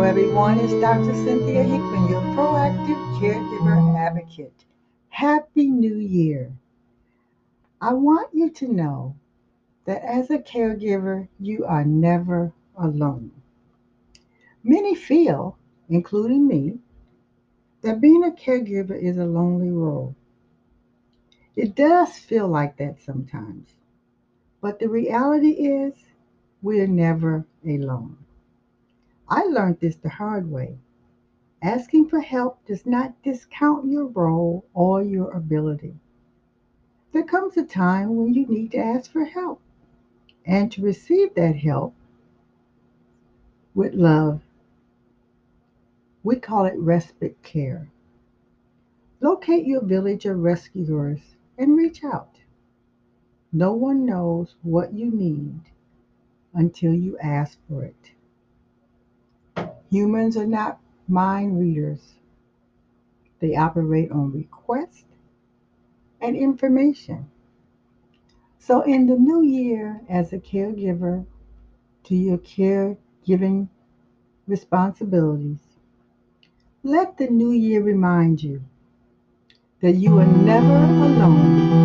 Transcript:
everyone. It's Dr. Cynthia Hickman, your proactive caregiver advocate. Happy New Year. I want you to know that as a caregiver, you are never alone. Many feel, including me, that being a caregiver is a lonely role. It does feel like that sometimes, but the reality is we're never alone. I learned this the hard way. Asking for help does not discount your role or your ability. There comes a time when you need to ask for help and to receive that help with love. We call it respite care. Locate your village of rescuers and reach out. No one knows what you need until you ask for it. Humans are not mind readers, they operate on request and information. So, in the new year, as a caregiver, to your caregiving responsibilities, let the new year remind you that you are never alone